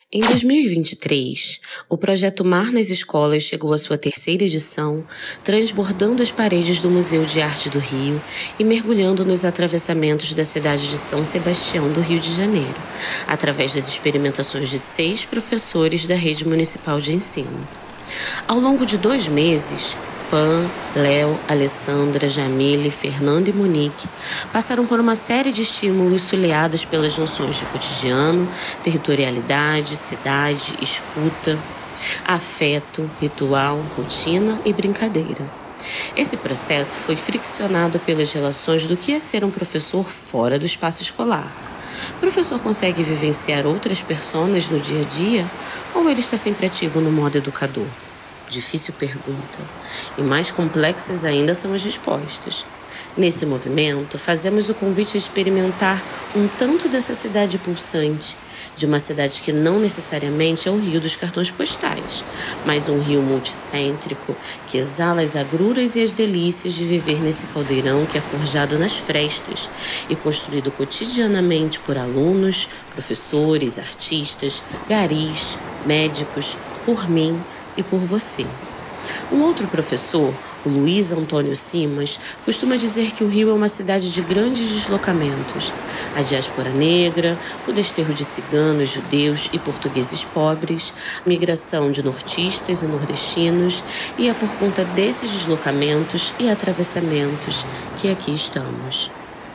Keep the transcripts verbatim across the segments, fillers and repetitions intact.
Em dois mil e vinte e três, o projeto Mar nas Escolas chegou à sua terceira edição, transbordando as paredes do Museu de Arte do Rio e mergulhando nos atravessamentos da cidade de São Sebastião do Rio de Janeiro, através das experimentações de seis professores da Rede Municipal de Ensino. Ao longo de dois meses, Pan, Léo, Alessandra, Jamile, Fernanda e Monique passaram por uma série de estímulos soleados pelas noções de cotidiano, territorialidade, cidade, escuta, afeto, ritual, rotina e brincadeira. Esse processo foi friccionado pelas relações do que é ser um professor fora do espaço escolar. O professor consegue vivenciar outras personas no dia a dia ou ele está sempre ativo no modo educador? Difícil pergunta. E mais complexas ainda são as respostas. Nesse movimento, fazemos o convite a experimentar um tanto dessa cidade pulsante, de uma cidade que não necessariamente é o rio dos cartões postais, mas um rio multicêntrico que exala as agruras e as delícias de viver nesse caldeirão que é forjado nas frestas e construído cotidianamente por alunos, professores, artistas, garis, médicos, por mim e por você. Um outro professor, o Luiz Antônio Simas, costuma dizer que o Rio é uma cidade de grandes deslocamentos. A diáspora negra, o desterro de ciganos, judeus e portugueses pobres, a migração de nortistas e nordestinos, e é por conta desses deslocamentos e atravessamentos que aqui estamos.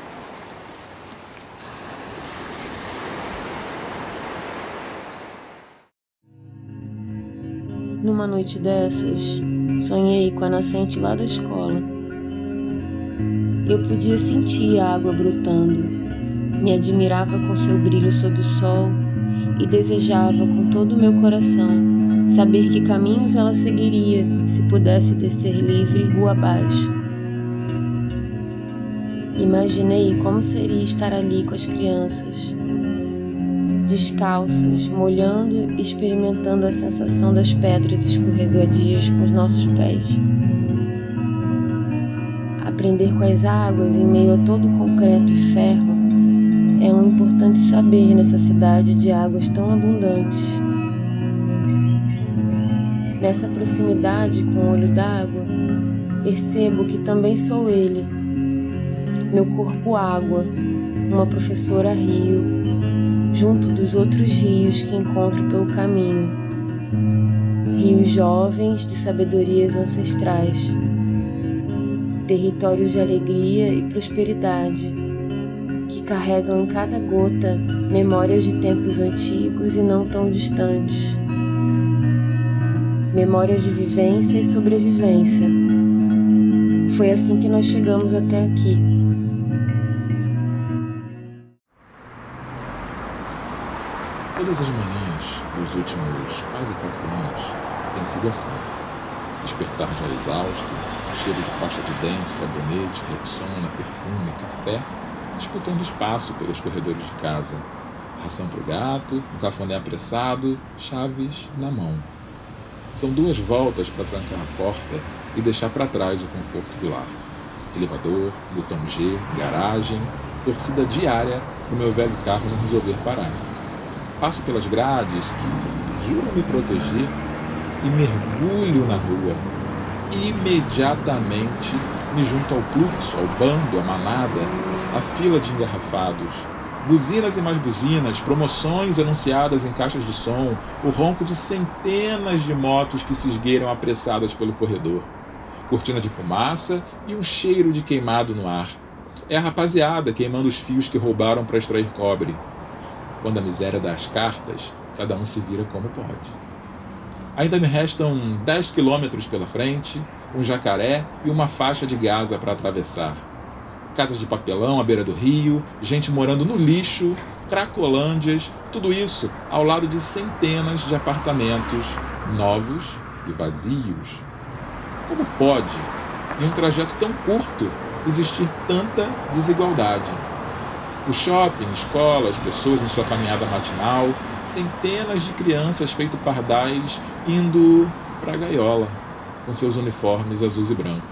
Numa noite dessas, sonhei com a nascente lá da escola. Eu podia sentir a água brotando, me admirava com seu brilho sob o sol e desejava com todo o meu coração saber que caminhos ela seguiria se pudesse descer livre rua abaixo. Imaginei como seria estar ali com as crianças, descalças, molhando e experimentando a sensação das pedras escorregadias com os nossos pés. Aprender com as águas em meio a todo o concreto e ferro é um importante saber nessa cidade de águas tão abundantes. Nessa proximidade com o olho d'água, percebo que também sou ele, meu corpo água, uma professora rio, junto dos outros rios que encontro pelo caminho. Rios jovens de sabedorias ancestrais, territórios de alegria e prosperidade, que carregam em cada gota memórias de tempos antigos e não tão distantes. Memórias de vivência e sobrevivência. Foi assim que nós chegamos até aqui. Todas as manhãs dos últimos quase quatro anos tem sido assim. Despertar já exausto, o cheiro de pasta de dente, sabonete, Rexona, perfume, café, disputando espaço pelos corredores de casa. Ração para o gato, um cafuné apressado, chaves na mão. São duas voltas para trancar a porta e deixar para trás o conforto do lar. Elevador, botão G, garagem, torcida diária para o meu velho carro não resolver parar. Passo pelas grades que juram me proteger e mergulho na rua. Imediatamente me junto ao fluxo, ao bando, à manada, à fila de engarrafados. Buzinas e mais buzinas, promoções anunciadas em caixas de som, o ronco de centenas de motos que se esgueiram apressadas pelo corredor. Cortina de fumaça e um cheiro de queimado no ar. É a rapaziada queimando os fios que roubaram para extrair cobre. Quando a miséria dá as cartas, cada um se vira como pode. Ainda me restam dez quilômetros pela frente, um jacaré e uma faixa de Gaza para atravessar. Casas de papelão à beira do rio, gente morando no lixo, cracolândias, tudo isso ao lado de centenas de apartamentos novos e vazios. Como pode, em um trajeto tão curto, existir tanta desigualdade? O shopping, escolas, pessoas em sua caminhada matinal, centenas de crianças feito pardais indo para a gaiola, com seus uniformes azuis e branco.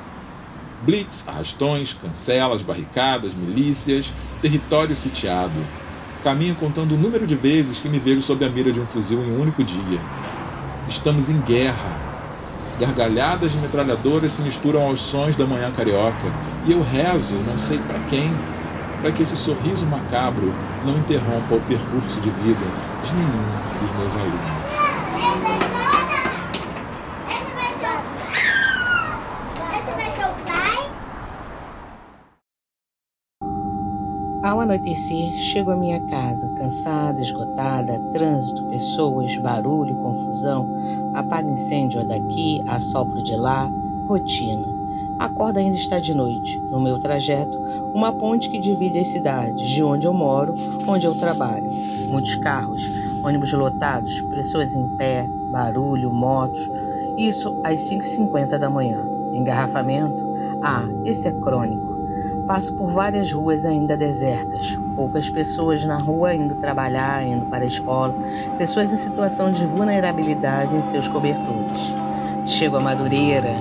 Blitz, arrastões, cancelas, barricadas, milícias, território sitiado. Caminho contando o número de vezes que me vejo sob a mira de um fuzil em um único dia. Estamos em guerra. Gargalhadas de metralhadoras se misturam aos sons da manhã carioca, e eu rezo, não sei para quem, para que esse sorriso macabro não interrompa o percurso de vida de nenhum dos meus alunos. Ao anoitecer, chego à minha casa, cansada, esgotada, trânsito, pessoas, barulho, confusão, apaga incêndio daqui, assopro de lá, rotina. A corda ainda está de noite. No meu trajeto, uma ponte que divide as cidades, de onde eu moro, onde eu trabalho. Muitos carros, ônibus lotados, pessoas em pé, barulho, motos. Isso às cinco e cinquenta da manhã. Engarrafamento? Ah, esse é crônico. Passo por várias ruas ainda desertas, poucas pessoas na rua indo trabalhar, indo para a escola, pessoas em situação de vulnerabilidade em seus cobertores. Chego a Madureira.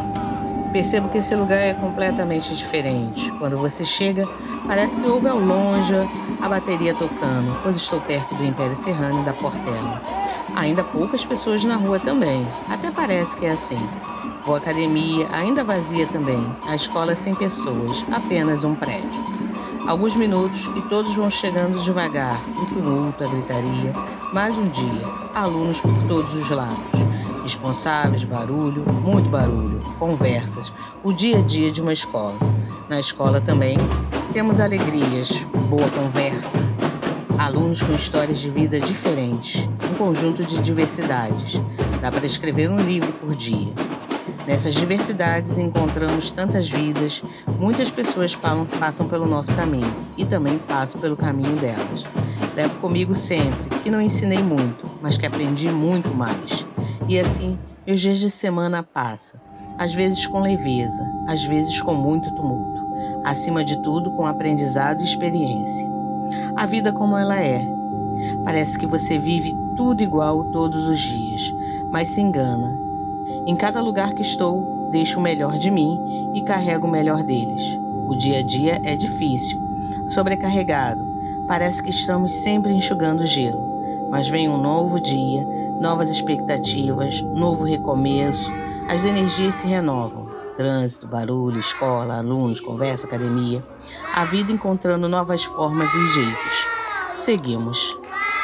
Percebo que esse lugar é completamente diferente. Quando você chega, parece que ouve ao longe a bateria tocando, quando estou perto do Império Serrano e da Portela. Ainda poucas pessoas na rua também, até parece que é assim. Vou à academia, ainda vazia também. A escola sem pessoas, apenas um prédio. Alguns minutos e todos vão chegando devagar. O tumulto, a gritaria. Mais um dia. Alunos por todos os lados. Responsáveis, barulho, muito barulho. Conversas. O dia a dia de uma escola. Na escola também temos alegrias, boa conversa. Alunos com histórias de vida diferentes. Um conjunto de diversidades. Dá para escrever um livro por dia. Nessas diversidades encontramos tantas vidas, muitas pessoas passam pelo nosso caminho e também passo pelo caminho delas. Levo comigo sempre que não ensinei muito, mas que aprendi muito mais. E assim, meus dias de semana passam, às vezes com leveza, às vezes com muito tumulto, acima de tudo com aprendizado e experiência. A vida como ela é. Parece que você vive tudo igual todos os dias, mas se engana. Em cada lugar que estou, deixo o melhor de mim e carrego o melhor deles. O dia a dia é difícil, sobrecarregado. Parece que estamos sempre enxugando gelo. Mas vem um novo dia, novas expectativas, novo recomeço. As energias se renovam. Trânsito, barulho, escola, alunos, conversa, academia. A vida encontrando novas formas e jeitos. Seguimos.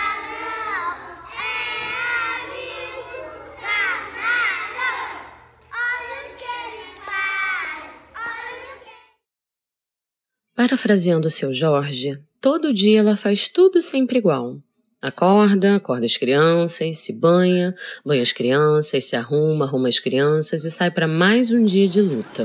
Parafraseando o seu Jorge, todo dia ela faz tudo sempre igual. Acorda, acorda as crianças, se banha, banha as crianças, se arruma, arruma as crianças e sai para mais um dia de luta.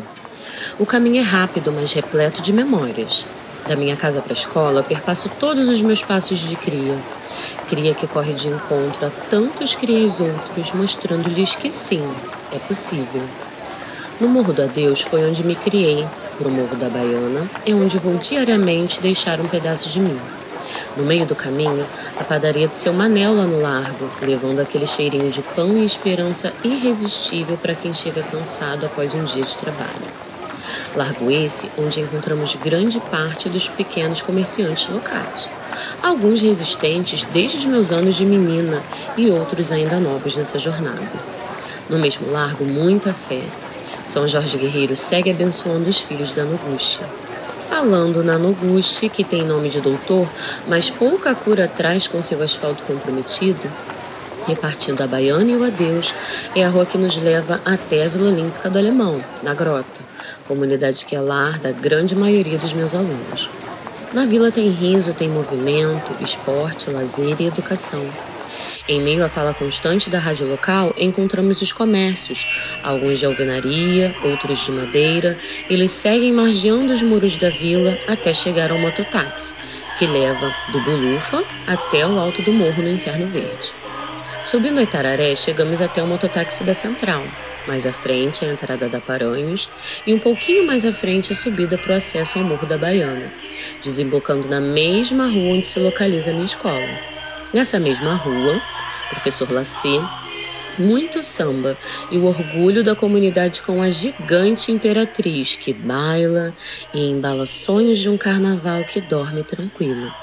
O caminho é rápido, mas repleto de memórias. Da minha casa para a escola, eu perpasso todos os meus passos de cria. Cria que corre de encontro a tantos crias outros, mostrando-lhes que sim, é possível. No Morro do Adeus foi onde me criei. Pro Morro da Baiana é onde vou diariamente deixar um pedaço de mim. No meio do caminho, a padaria do seu Manel lá no largo, levando aquele cheirinho de pão e esperança irresistível para quem chega cansado após um dia de trabalho. Largo esse onde encontramos grande parte dos pequenos comerciantes locais. Alguns resistentes desde os meus anos de menina e outros ainda novos nessa jornada. No mesmo largo, muita fé. São Jorge Guerreiro segue abençoando os filhos da Noguchi. Falando na Noguchi, que tem nome de doutor, mas pouca cura traz com seu asfalto comprometido, repartindo a Baiana e o Adeus, é a rua que nos leva até a Vila Olímpica do Alemão, na Grota, comunidade que é lar da grande maioria dos meus alunos. Na vila tem riso, tem movimento, esporte, lazer e educação. Em meio à fala constante da rádio local, encontramos os comércios, alguns de alvenaria, outros de madeira. Eles seguem margeando os muros da vila até chegar ao mototáxi, que leva do Bulufa até o alto do morro no Inferno Verde. Subindo a Itararé, chegamos até o mototáxi da Central. Mais à frente, a entrada da Paranhos e um pouquinho mais à frente a subida para o acesso ao Morro da Baiana, desembocando na mesma rua onde se localiza a minha escola. Nessa mesma rua, professor Lacê, muito samba e o orgulho da comunidade com a gigante imperatriz que baila e embala sonhos de um carnaval que dorme tranquilo.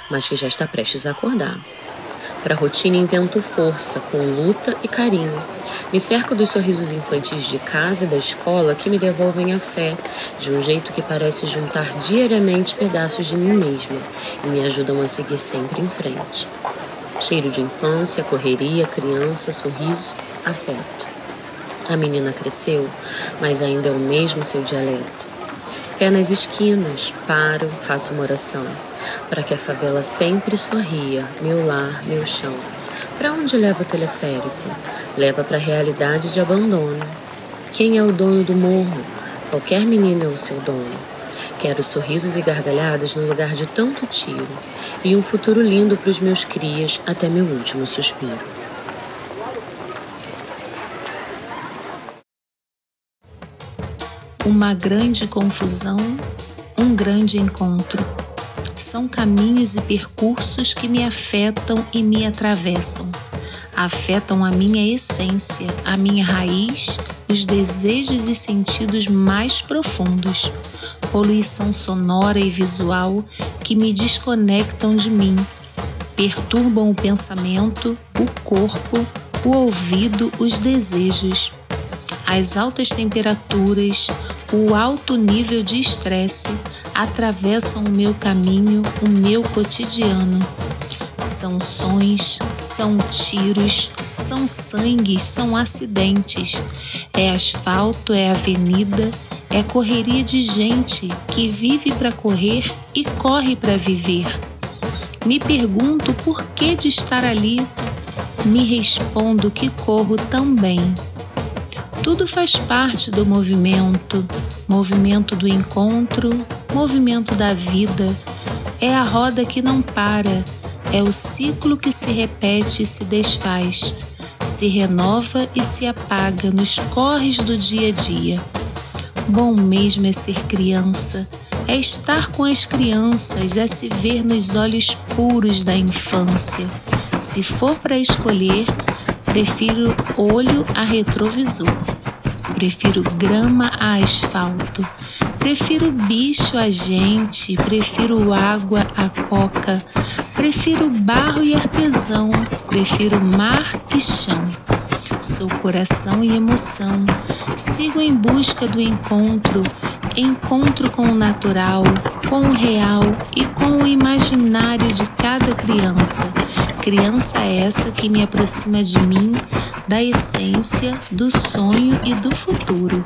mas que já está prestes a acordar. Para a rotina invento força, com luta e carinho. Me cerco dos sorrisos infantis de casa e da escola que me devolvem a fé, de um jeito que parece juntar diariamente pedaços de mim mesma e me ajudam a seguir sempre em frente. Cheiro de infância, correria, criança, sorriso, afeto. A menina cresceu, mas ainda é o mesmo seu dialeto. Fé nas esquinas, paro, faço uma oração, para que a favela sempre sorria, meu lar, meu chão. Para onde leva o teleférico? Leva para a realidade de abandono. Quem é o dono do morro? Qualquer menino é o seu dono. Quero sorrisos e gargalhadas no lugar de tanto tiro, e um futuro lindo para os meus crias até meu último suspiro. Uma grande confusão, um grande encontro. São caminhos e percursos que me afetam e me atravessam. Afetam a minha essência, a minha raiz, os desejos e sentidos mais profundos. Poluição sonora e visual que me desconectam de mim. Perturbam o pensamento, o corpo, o ouvido, os desejos. As altas temperaturas, o alto nível de estresse atravessam o meu caminho, o meu cotidiano. São sons, são tiros, são sangues, são acidentes. É asfalto, é avenida, é correria de gente que vive para correr e corre para viver. Me pergunto por que de estar ali. Me respondo que corro também. Tudo faz parte do movimento, movimento do encontro, movimento da vida. É a roda que não para, é o ciclo que se repete e se desfaz, se renova e se apaga nos corres do dia a dia. Bom mesmo é ser criança, é estar com as crianças, é se ver nos olhos puros da infância. Se for para escolher, prefiro olho a retrovisor. Prefiro grama a asfalto. Prefiro bicho a gente. Prefiro água a coca. Prefiro barro e artesão. Prefiro mar e chão. Sou coração e emoção. Sigo em busca do encontro. Encontro com o natural, com o real e com o imaginário de cada criança. Criança essa que me aproxima de mim, da essência, do sonho e do futuro.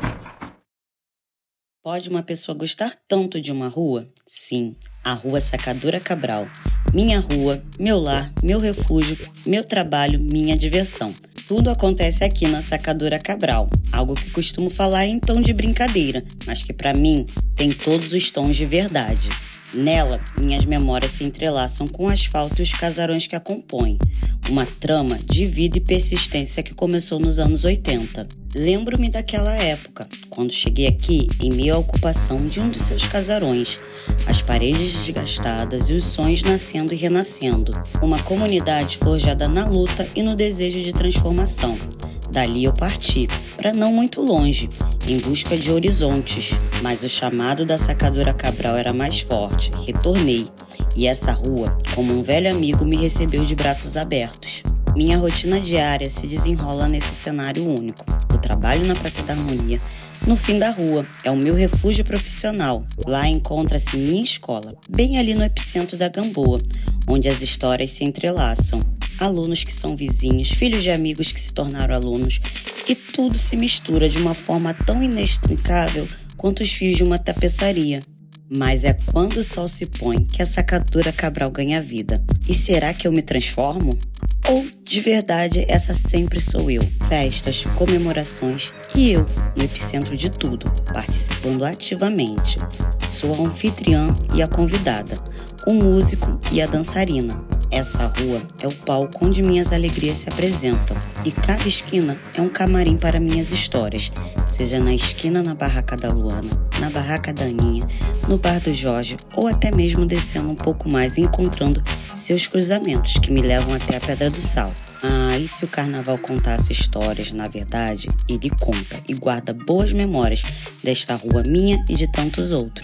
Pode uma pessoa gostar tanto de uma rua? Sim, a Rua Sacadura Cabral. Minha rua, meu lar, meu refúgio, meu trabalho, minha diversão. Tudo acontece aqui na Sacadura Cabral, algo que costumo falar em tom de brincadeira, mas que para mim tem todos os tons de verdade. Nela, minhas memórias se entrelaçam com o asfalto e os casarões que a compõem, uma trama de vida e persistência que começou nos anos oitenta. Lembro-me daquela época, quando cheguei aqui em meio à ocupação de um dos seus casarões, as paredes desgastadas e os sonhos nascendo e renascendo. Uma comunidade forjada na luta e no desejo de transformação. Dali eu parti, para não muito longe, em busca de horizontes, mas o chamado da Sacadura Cabral era mais forte. Retornei, e essa rua, como um velho amigo, me recebeu de braços abertos. Minha rotina diária se desenrola nesse cenário único. O trabalho na Praça da Harmonia, no fim da rua, é o meu refúgio profissional. Lá encontra-se minha escola, bem ali no epicentro da Gamboa, onde as histórias se entrelaçam. Alunos que são vizinhos, filhos de amigos que se tornaram alunos, e tudo se mistura de uma forma tão inexplicável quanto os fios de uma tapeçaria. Mas é quando o sol se põe que a Sacadura Cabral ganha vida. E será que eu me transformo? Ou, de verdade, essa sempre sou eu? Festas, comemorações e eu, no epicentro de tudo, participando ativamente. Sou a anfitriã e a convidada, o músico e a dançarina. Essa rua é o palco onde minhas alegrias se apresentam, e cada esquina é um camarim para minhas histórias, seja na esquina na barraca da Luana, na barraca da Aninha, no bar do Jorge, ou até mesmo descendo um pouco mais e encontrando seus cruzamentos que me levam até a Pedra do Sal. Ah, e se o carnaval contasse histórias, na verdade, ele conta e guarda boas memórias desta rua minha e de tantos outros.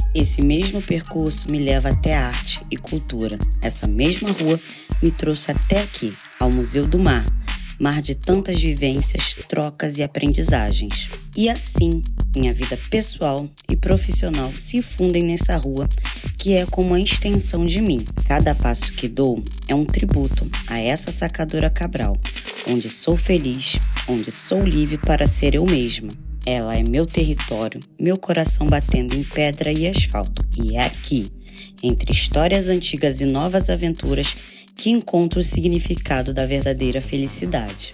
Esse mesmo percurso me leva até a arte e cultura. Essa mesma rua me trouxe até aqui, ao Museu do Mar, mar de tantas vivências, trocas e aprendizagens. E assim, minha vida pessoal e profissional se fundem nessa rua, que é como a extensão de mim. Cada passo que dou é um tributo a essa Sacadora Cabral, onde sou feliz, onde sou livre para ser eu mesma. Ela é meu território, meu coração batendo em pedra e asfalto. E é aqui, entre histórias antigas e novas aventuras, que encontro o significado da verdadeira felicidade.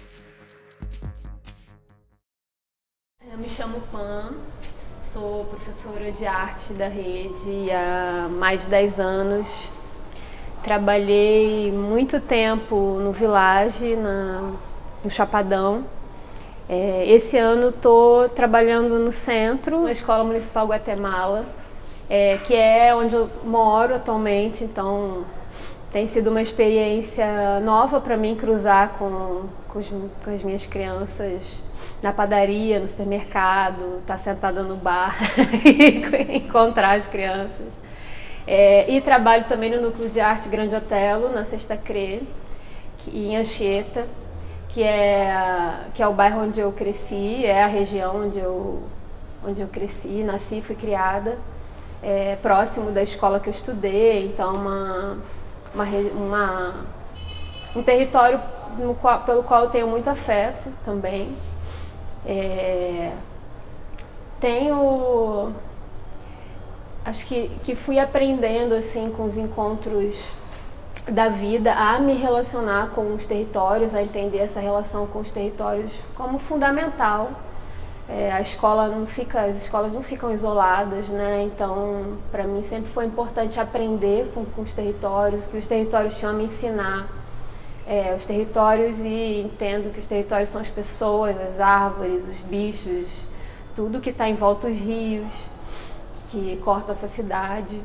Eu me chamo Pan, sou professora de arte da rede há mais de dez anos. Trabalhei muito tempo no Village, na, no Chapadão. É, esse ano estou trabalhando no centro, na Escola Municipal Guatemala, é, que é onde eu moro atualmente, então tem sido uma experiência nova para mim cruzar com, com, os, com as minhas crianças na padaria, no supermercado, estar tá sentada no bar e encontrar as crianças. É, e trabalho também no Núcleo de Arte Grande Otelo, na Sexta Cre, em Anchieta, que é, que é o bairro onde eu cresci, é a região onde eu, onde eu cresci, nasci e fui criada, é, próximo da escola que eu estudei, então uma, uma, uma, um território no qual, pelo qual eu tenho muito afeto também. É, tenho, acho que, que fui aprendendo assim, com os encontros da vida a me relacionar com os territórios, a entender essa relação com os territórios como fundamental. É, a escola não fica, as escolas não ficam isoladas, né? Então, para mim sempre foi importante aprender com, com os territórios, o que os territórios tinham a me ensinar. É, os territórios, e entendo que os territórios são as pessoas, as árvores, os bichos, tudo que está em volta dos rios, que corta essa cidade.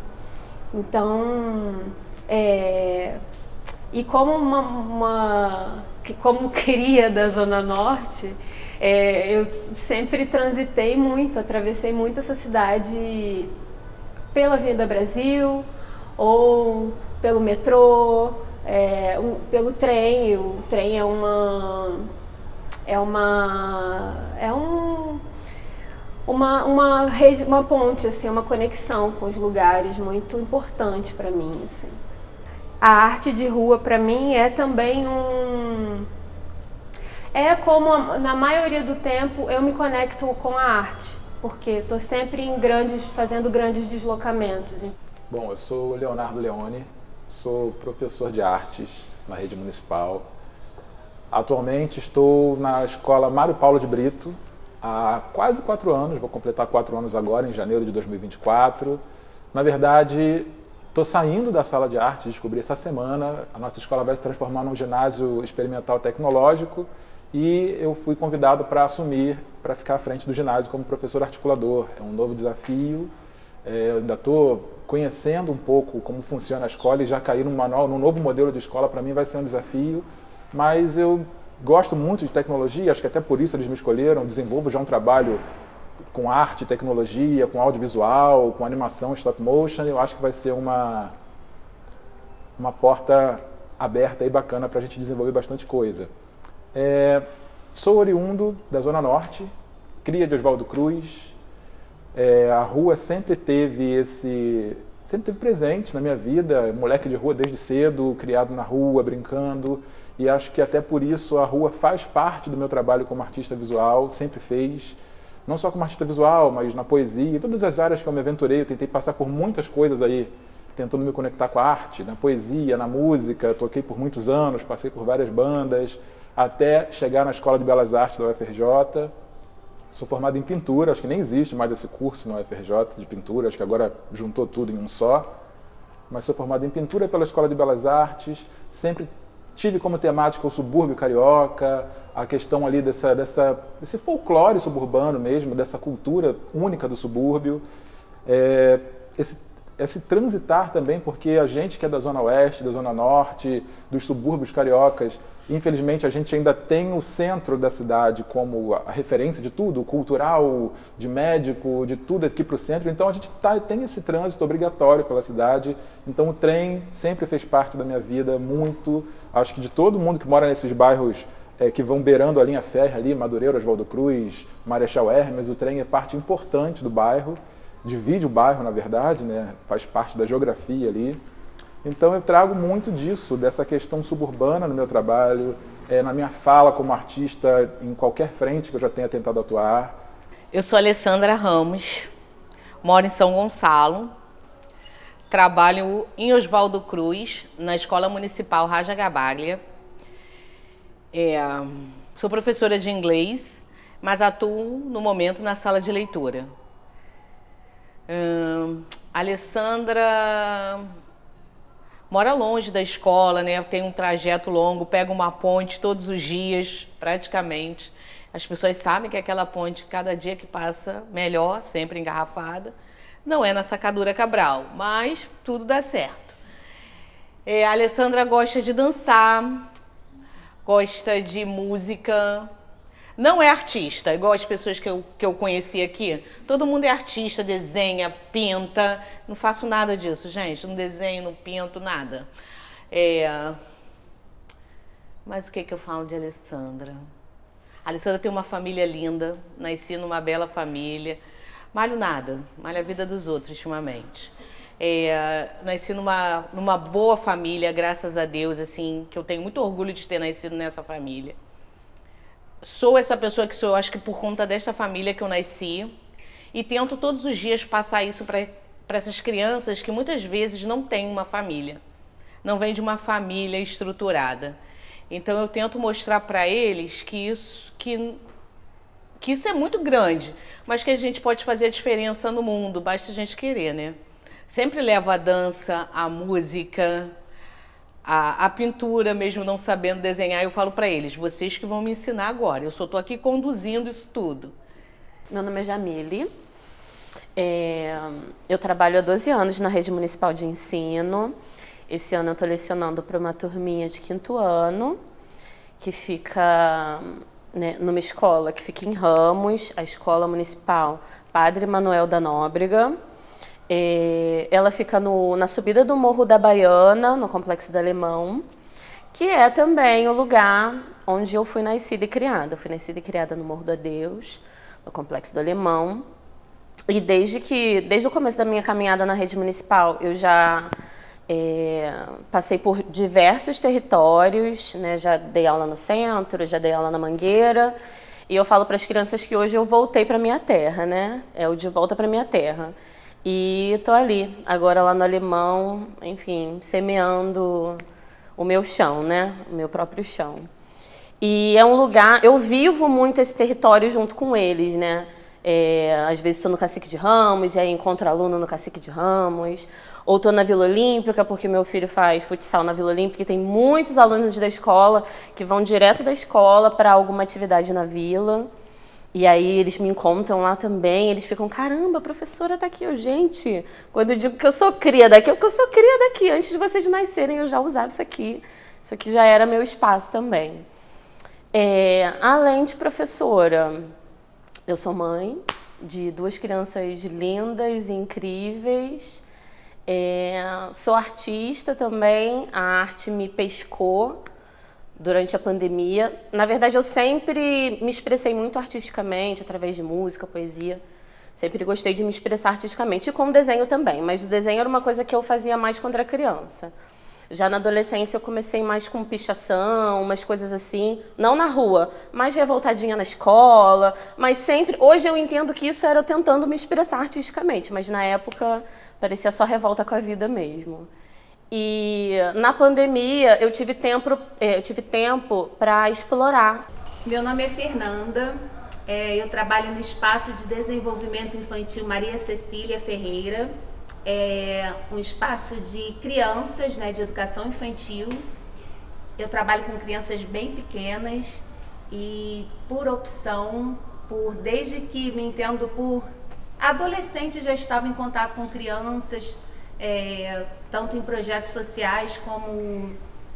Então, É, e como uma, uma como cria da Zona Norte, é, eu sempre transitei muito, atravessei muito essa cidade pela Avenida Brasil ou pelo metrô, é, um, pelo trem. O trem é uma é uma é um uma uma rede, uma ponte, assim, uma conexão com os lugares muito importante para mim, assim. A arte de rua, para mim, é também um... É como, na maioria do tempo, eu me conecto com a arte, porque estou sempre em grandes, fazendo grandes deslocamentos. Bom, eu sou Leonardo Leone, sou professor de artes na rede municipal. Atualmente estou na escola Mário Paulo de Brito há quase quatro anos, vou completar quatro anos agora, em janeiro de dois mil e vinte e quatro. Na verdade, estou saindo da sala de arte, descobri essa semana. A nossa escola vai se transformar num ginásio experimental tecnológico e eu fui convidado para assumir, para ficar à frente do ginásio como professor articulador. É um novo desafio, é, eu ainda estou conhecendo um pouco como funciona a escola e já cair num manual, num novo modelo de escola, para mim vai ser um desafio, mas eu gosto muito de tecnologia, acho que até por isso eles me escolheram. Desenvolvo já um trabalho com arte, tecnologia, com audiovisual, com animação, stop motion. Eu acho que vai ser uma, uma porta aberta e bacana para a gente desenvolver bastante coisa. É, sou oriundo da Zona Norte, cria de Oswaldo Cruz. É, a rua sempre teve esse, sempre teve presente na minha vida, moleque de rua desde cedo, criado na rua, brincando, e acho que até por isso a rua faz parte do meu trabalho como artista visual, sempre fez. Não só como artista visual, mas na poesia, em todas as áreas que eu me aventurei. Eu tentei passar por muitas coisas aí, tentando me conectar com a arte, na poesia, na música. Toquei por muitos anos, passei por várias bandas, até chegar na Escola de Belas Artes da U F R J. Sou formado em pintura, acho que nem existe mais esse curso na U F R J de pintura, acho que agora juntou tudo em um só. Mas sou formado em pintura pela Escola de Belas Artes, sempre tive como temática o subúrbio carioca, a questão ali dessa, dessa, desse folclore suburbano mesmo, dessa cultura única do subúrbio. É, esse, esse transitar também, porque a gente que é da Zona Oeste, da Zona Norte, dos subúrbios cariocas, infelizmente a gente ainda tem o centro da cidade como a referência de tudo, cultural, de médico, de tudo aqui para o centro, então a gente tá, tem esse trânsito obrigatório pela cidade, então o trem sempre fez parte da minha vida muito, acho que de todo mundo que mora nesses bairros é, que vão beirando a linha férrea ali, Madureira, Oswaldo Cruz, Marechal Hermes, o trem é parte importante do bairro, divide o bairro, na verdade, né? Faz parte da geografia ali. Então eu trago muito disso, dessa questão suburbana no meu trabalho, é, na minha fala como artista, em qualquer frente que eu já tenha tentado atuar. Eu sou Alessandra Ramos, moro em São Gonçalo, trabalho em Oswaldo Cruz, na Escola Municipal Raja Gabaglia. É, sou professora de inglês, mas atuo no momento na sala de leitura. Hum, a Alessandra mora longe da escola, né? Tem um trajeto longo, pega uma ponte todos os dias, praticamente. As pessoas sabem que aquela ponte, cada dia que passa, melhor, sempre engarrafada. Não é na Sacadura Cabral, mas tudo dá certo. É, a Alessandra gosta de dançar, gosta de música. Não é artista, igual as pessoas que eu, que eu conheci aqui. Todo mundo é artista, desenha, pinta. Não faço nada disso, gente. Não desenho, não pinto, nada. É... Mas o que, que eu falo de Alessandra? A Alessandra tem uma família linda, nasci numa bela família. Malho nada, malho a vida dos outros ultimamente. É... Nasci numa, numa boa família, graças a Deus, assim, que eu tenho muito orgulho de ter nascido nessa família. Sou essa pessoa que sou, acho que por conta desta família que eu nasci, e tento todos os dias passar isso para essas crianças que muitas vezes não têm uma família, não vêm de uma família estruturada. Então eu tento mostrar para eles que isso, que, que isso é muito grande, mas que a gente pode fazer a diferença no mundo, basta a gente querer, né? Sempre levo a dança, a música, A, a pintura, mesmo não sabendo desenhar, eu falo para eles, vocês que vão me ensinar agora, eu só estou aqui conduzindo isso tudo. Meu nome é Jamile, é, eu trabalho há doze anos na rede municipal de ensino. Esse ano eu estou lecionando para uma turminha de quinto ano, que fica, né, numa escola que fica em Ramos, a Escola Municipal Padre Manuel da Nóbrega. É, ela fica no, na subida do Morro da Baiana, no Complexo do Alemão, que é também o lugar onde eu fui nascida e criada. Eu fui nascida e criada no Morro do Adeus, no Complexo do Alemão. E desde, que, desde o começo da minha caminhada na rede municipal, eu já é, passei por diversos territórios, né? Já dei aula no centro, já dei aula na Mangueira. E eu falo para as crianças que hoje eu voltei para minha terra, né? É o de volta para minha terra. E estou ali, agora lá no Alemão, enfim, semeando o meu chão, né? O meu próprio chão. E é um lugar, eu vivo muito esse território junto com eles, né? É, às vezes estou no Cacique de Ramos, e aí encontro aluno no Cacique de Ramos, ou estou na Vila Olímpica, porque meu filho faz futsal na Vila Olímpica, e tem muitos alunos da escola que vão direto da escola para alguma atividade na vila. E aí eles me encontram lá também, eles ficam, caramba, a professora tá aqui, eu, gente, quando eu digo que eu sou cria daqui, é porque eu sou cria daqui, antes de vocês nascerem eu já usava isso aqui, isso aqui já era meu espaço também. É, além de professora, eu sou mãe de duas crianças lindas e incríveis, é, sou artista também, a arte me pescou durante a pandemia. Na verdade, eu sempre me expressei muito artisticamente, através de música, poesia. Sempre gostei de me expressar artisticamente, e com desenho também, mas o desenho era uma coisa que eu fazia mais quando era criança. Já na adolescência eu comecei mais com pichação, umas coisas assim, não na rua, mais revoltadinha na escola, mas sempre... Hoje eu entendo que isso era eu tentando me expressar artisticamente, mas na época parecia só revolta com a vida mesmo. E na pandemia eu tive tempo, eu tive tempo para explorar. Meu nome é Fernanda, é, eu trabalho no Espaço de Desenvolvimento Infantil Maria Cecília Ferreira, é um espaço de crianças, né, de educação infantil. Eu trabalho com crianças bem pequenas e por opção, por desde que me entendo por adolescente já estava em contato com crianças é, tanto em projetos sociais como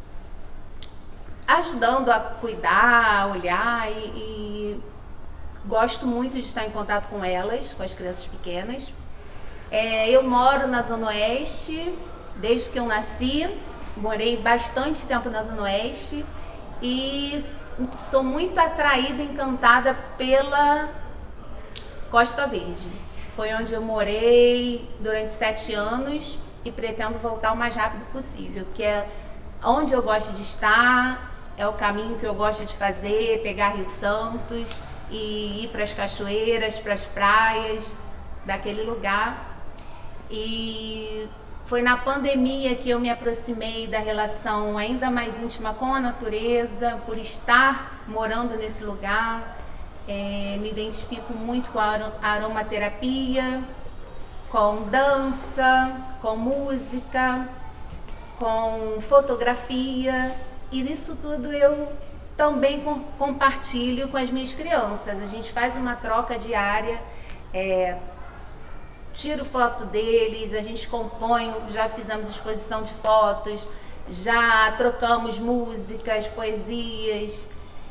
ajudando a cuidar, olhar e, e gosto muito de estar em contato com elas, com as crianças pequenas. É, eu moro na Zona Oeste desde que eu nasci, morei bastante tempo na Zona Oeste e sou muito atraída, encantada pela Costa Verde. Foi onde eu morei durante sete anos e pretendo voltar o mais rápido possível, porque é onde eu gosto de estar, é o caminho que eu gosto de fazer, pegar Rio Santos e ir para as cachoeiras, para as praias daquele lugar. E foi na pandemia que eu me aproximei da relação ainda mais íntima com a natureza, por estar morando nesse lugar. É, me identifico muito com a aromaterapia, com dança, com música, com fotografia, e nisso tudo eu também com, compartilho com as minhas crianças. A gente faz uma troca diária, é, tiro foto deles, a gente compõe, já fizemos exposição de fotos, já trocamos músicas, poesias.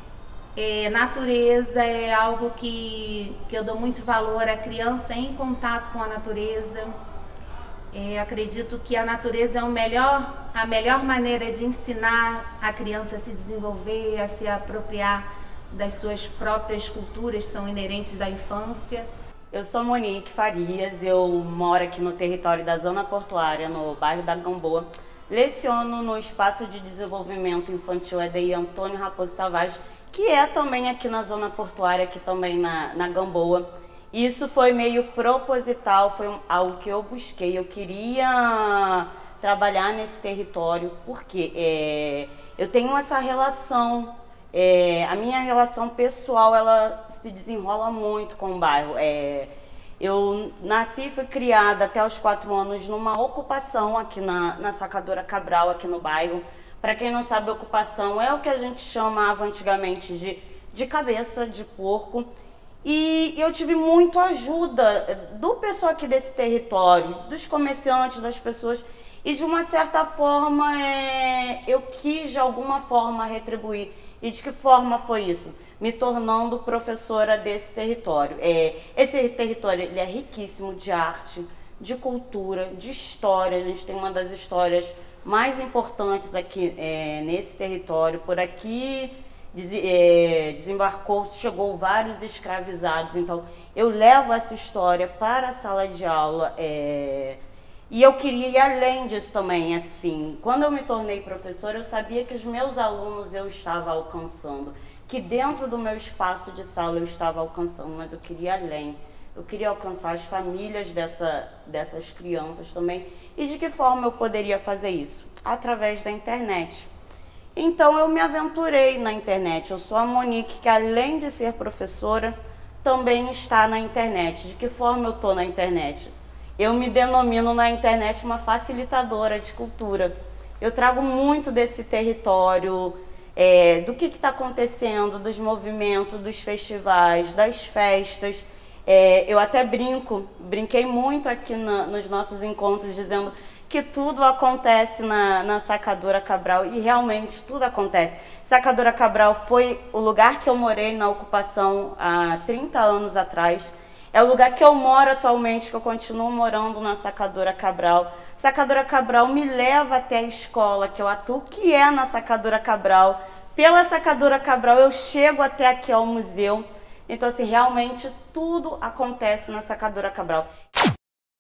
É, natureza é algo que, que eu dou muito valor, a criança em contato com a natureza. É, acredito que a natureza é o melhor, a melhor maneira de ensinar a criança a se desenvolver, a se apropriar das suas próprias culturas, são inerentes da infância. Eu sou Monique Farias, eu moro aqui no território da Zona Portuária, no bairro da Gamboa. Leciono no Espaço de Desenvolvimento Infantil E D I Antônio Raposo Tavares, que é também aqui na Zona Portuária, aqui também na, na Gamboa. Isso foi meio proposital, foi algo que eu busquei. Eu queria trabalhar nesse território, porque é, eu tenho essa relação, é, a minha relação pessoal, ela se desenrola muito com o bairro. É, eu nasci e fui criada até os quatro anos numa ocupação aqui na, na Sacadura Cabral, aqui no bairro. Para quem não sabe, ocupação é o que a gente chamava antigamente de, de cabeça de porco. E eu tive muito ajuda do pessoal aqui desse território, dos comerciantes, das pessoas. E de uma certa forma, é, eu quis de alguma forma retribuir. E de que forma foi isso? Me tornando professora desse território. É, esse território ele é riquíssimo de arte, de cultura, de história. A gente tem uma das histórias mais importantes aqui é, nesse território. Por aqui des, é, desembarcou, chegou vários escravizados, então eu levo essa história para a sala de aula é, e eu queria ir além disso também. Assim, quando eu me tornei professora, eu sabia que os meus alunos eu estava alcançando, que dentro do meu espaço de sala eu estava alcançando, mas eu queria ir além. Eu queria alcançar as famílias dessa, dessas crianças também. E de que forma eu poderia fazer isso? Através da internet. Então eu me aventurei na internet. Eu sou a Monique, que além de ser professora, também está na internet. De que forma eu estou na internet? Eu me denomino na internet uma facilitadora de cultura. Eu trago muito desse território, é, do que está acontecendo, dos movimentos, dos festivais, das festas. É, eu até brinco, brinquei muito aqui na, nos nossos encontros, dizendo que tudo acontece na, na Sacadura Cabral, e realmente tudo acontece. Sacadura Cabral foi o lugar que eu morei na ocupação há trinta anos atrás, é o lugar que eu moro atualmente, que eu continuo morando na Sacadura Cabral. Sacadura Cabral me leva até a escola que eu atuo, que é na Sacadura Cabral. Pela Sacadura Cabral eu chego até aqui ao museu. Então, assim, realmente tudo acontece na Sacadura Cabral.